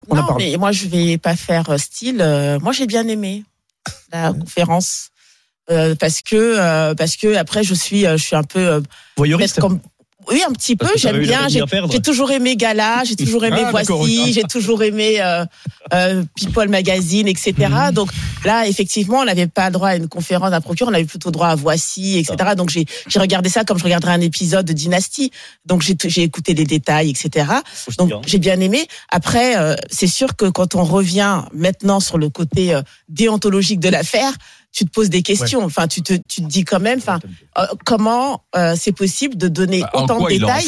On a Non, parlé. mais moi, je vais pas faire style. Moi, j'ai bien aimé la conférence. Parce que après, je suis un peu Voyeuriste. comme. Oui, un petit peu. Parce que J'aime t'avais eu la bien. vie à perdre. J'ai toujours aimé Gala. J'ai toujours aimé d'accord, Voici. ok. J'ai toujours aimé People Magazine, etc. Donc là, effectivement, on n'avait pas le droit à une conférence d'un procureur. On avait plutôt droit à Voici, etc. Donc j'ai regardé ça comme je regarderais un épisode de Dynasty. Donc j'ai écouté les détails, etc. Donc j'ai bien aimé. Après, c'est sûr que quand on revient maintenant sur le côté déontologique de l'affaire, tu te poses des questions. Enfin, tu te dis quand même, comment c'est possible de donner En autant de quoi il en détails